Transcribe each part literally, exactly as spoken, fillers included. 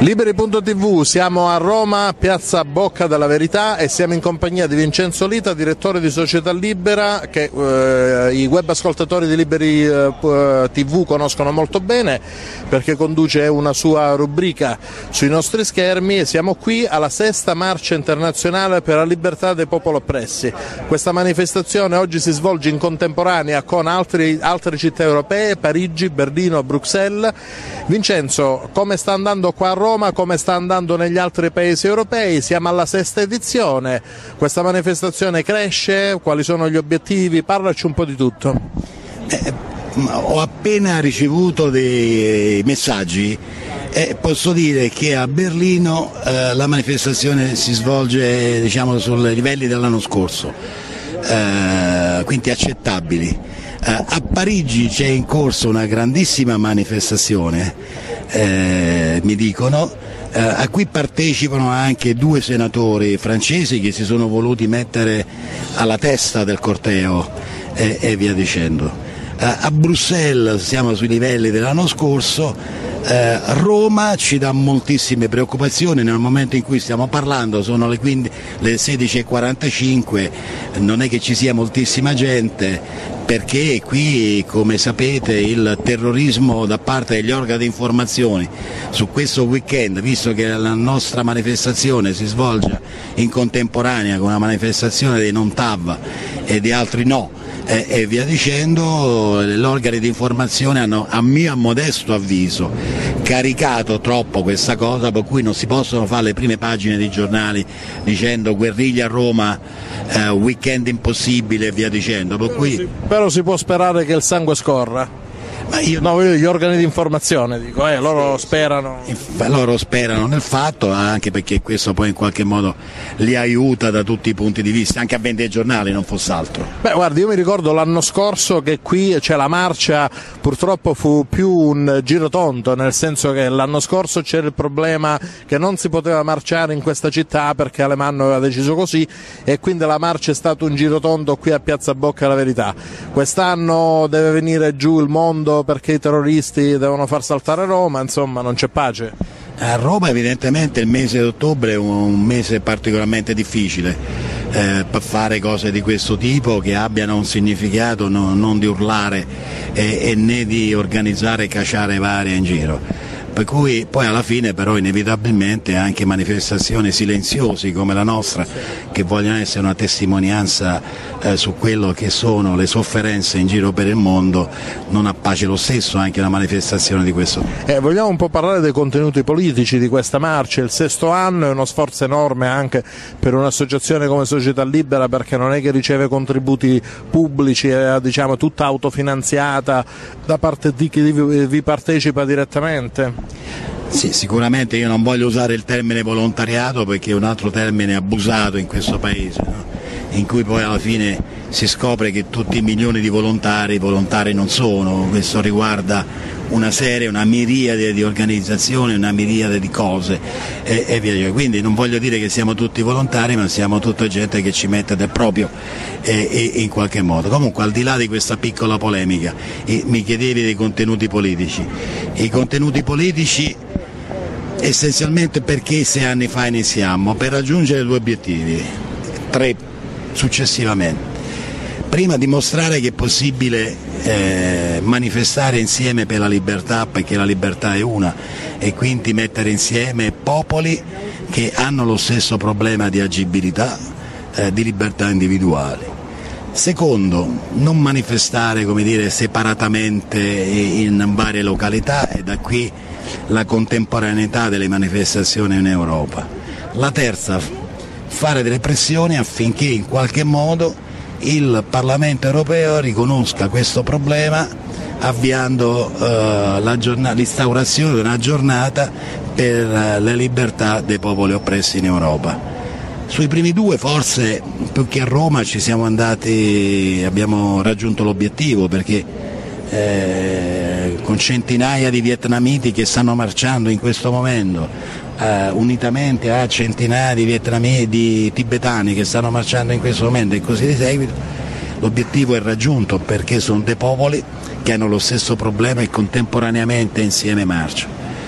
Liberi punto tivù, siamo a Roma, piazza Bocca della Verità, e siamo in compagnia di Vincenzo Lita, direttore di Società Libera, che eh, i web ascoltatori di Liberi eh, tivù conoscono molto bene perché conduce una sua rubrica sui nostri schermi. E siamo qui alla sesta marcia internazionale per la libertà dei popoli oppressi. Questa manifestazione oggi si svolge in contemporanea con altri, altre città europee, Parigi, Berlino, Bruxelles. Vincenzo, come sta andando qua a Roma, come sta andando negli altri paesi europei? Siamo alla sesta edizione, questa manifestazione cresce, quali sono gli obiettivi? Parlaci un po' di tutto. Eh, ho appena ricevuto dei messaggi e posso dire che a Berlino eh, la manifestazione si svolge, diciamo, sui livelli dell'anno scorso, eh, quindi accettabili. Uh, a Parigi c'è in corso una grandissima manifestazione, eh, mi dicono, uh, a cui partecipano anche due senatori francesi che si sono voluti mettere alla testa del corteo eh, e via dicendo. Uh, a Bruxelles siamo sui livelli dell'anno scorso. Uh, Roma ci dà moltissime preoccupazioni nel momento in cui stiamo parlando, sono le, le sedici e quarantacinque, non è che ci sia moltissima gente, perché qui, come sapete, il terrorismo da parte degli organi di informazione su questo weekend, visto che la nostra manifestazione si svolge in contemporanea con una manifestazione dei non T A V e di altri no, e, e via dicendo, gli organi di informazione hanno, a mio modesto avviso, caricato troppo questa cosa, per cui non si possono fare le prime pagine dei giornali dicendo guerriglia a Roma, eh, weekend impossibile e via dicendo. Per cui... Però si può sperare che il sangue scorra. Ma io... No, gli organi di informazione, dico, eh, loro sperano. Loro sperano nel fatto, anche perché questo poi in qualche modo li aiuta da tutti i punti di vista, anche a vendere i giornali, non fosse altro. Beh, guardi, io mi ricordo l'anno scorso che qui c'è la marcia, purtroppo fu più un girotondo, nel senso che l'anno scorso c'era il problema che non si poteva marciare in questa città perché Alemanno aveva deciso così, e quindi la marcia è stato un girotondo qui a piazza Bocca della Verità. Quest'anno deve venire giù il mondo perché i terroristi devono far saltare Roma, insomma non c'è pace. A Roma evidentemente il mese di ottobre è un mese particolarmente difficile eh, per fare cose di questo tipo che abbiano un significato no, non di urlare e, e né di organizzare cacciare varie in giro. Per cui poi alla fine però inevitabilmente anche manifestazioni silenziose come la nostra, che vogliono essere una testimonianza eh, su quello che sono le sofferenze in giro per il mondo, non ha pace lo stesso anche una manifestazione di questo. Eh, vogliamo un po' parlare dei contenuti politici di questa marcia? Il sesto anno è uno sforzo enorme anche per un'associazione come Società Libera, perché non è che riceve contributi pubblici, è diciamo tutta autofinanziata da parte di chi vi, vi partecipa direttamente. Sì, sicuramente io non voglio usare il termine volontariato perché è un altro termine abusato in questo paese, no? In cui poi alla fine si scopre che tutti i milioni di volontari volontari non sono. Questo riguarda una serie, una miriade di organizzazioni, una miriade di cose e, e via via. Quindi non voglio dire che siamo tutti volontari, ma siamo tutta gente che ci mette del proprio e, e, in qualche modo. Comunque, al di là di questa piccola polemica, e, mi chiedevi dei contenuti politici. I contenuti politici essenzialmente perché sei anni fa iniziamo? Per raggiungere due obiettivi, tre successivamente. Prima, dimostrare che è possibile eh, manifestare insieme per la libertà, perché la libertà è una, e quindi mettere insieme popoli che hanno lo stesso problema di agibilità, eh, di libertà individuali. Secondo, non manifestare, come dire, separatamente in varie località, e da qui la contemporaneità delle manifestazioni in Europa. La terza, fare delle pressioni affinché in qualche modo il Parlamento europeo riconosca questo problema, avviando eh, l'instaurazione di una giornata per eh, le libertà dei popoli oppressi in Europa. Sui primi due forse più che a Roma ci siamo andati, abbiamo raggiunto l'obiettivo, perché eh, con centinaia di vietnamiti che stanno marciando in questo momento, eh, unitamente a centinaia di vietnamiti, di tibetani che stanno marciando in questo momento e così di seguito, l'obiettivo è raggiunto, perché sono dei popoli che hanno lo stesso problema e contemporaneamente insieme marciano.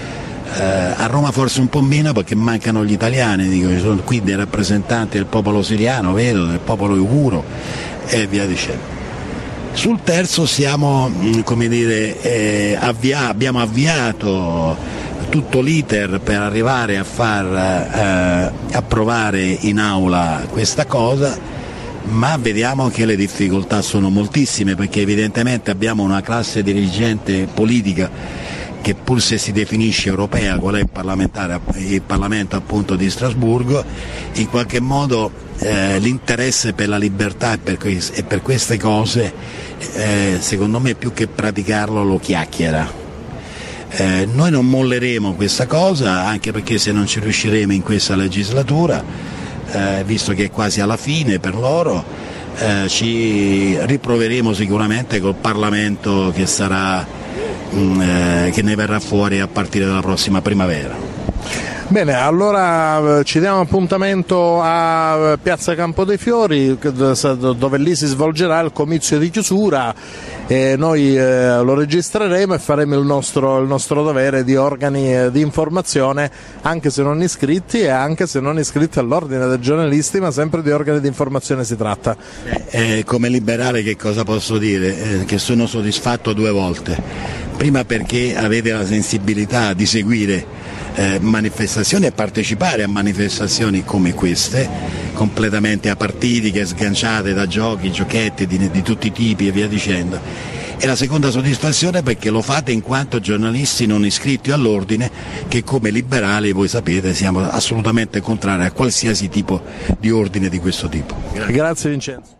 Eh, a Roma forse un po' meno perché mancano gli italiani, dico, ci sono qui dei rappresentanti del popolo siriano, vedo, del popolo uiguro e via dicendo. Sul terzo siamo, come dire, eh, avvia- abbiamo avviato tutto l'iter per arrivare a far eh, approvare in aula questa cosa, ma vediamo che le difficoltà sono moltissime perché evidentemente abbiamo una classe dirigente politica che pur se si definisce europea, qual è il, parlamentare, il Parlamento appunto di Strasburgo, in qualche modo eh, l'interesse per la libertà e per, e per queste cose eh, secondo me più che praticarlo lo chiacchiera. Eh, noi non molleremo questa cosa, anche perché se non ci riusciremo in questa legislatura, eh, visto che è quasi alla fine per loro, eh, ci riproveremo sicuramente col Parlamento che sarà mh, eh, che ne verrà fuori a partire dalla prossima primavera. Bene, allora ci diamo appuntamento a Piazza Campo dei Fiori, dove lì si svolgerà il comizio di chiusura e noi eh, lo registreremo e faremo il nostro, il nostro dovere di organi eh, di informazione, anche se non iscritti e anche se non iscritti all'ordine dei giornalisti, ma sempre di organi di informazione si tratta. Eh, come liberale che cosa posso dire? Eh, che sono soddisfatto due volte. Prima perché avete la sensibilità di seguire Eh, manifestazioni e partecipare a manifestazioni come queste, completamente apartitiche, sganciate da giochi, giochetti di, di tutti i tipi e via dicendo. E la seconda soddisfazione perché lo fate in quanto giornalisti non iscritti all'ordine, che come liberali voi sapete siamo assolutamente contrari a qualsiasi tipo di ordine di questo tipo. Grazie, Grazie Vincenzo.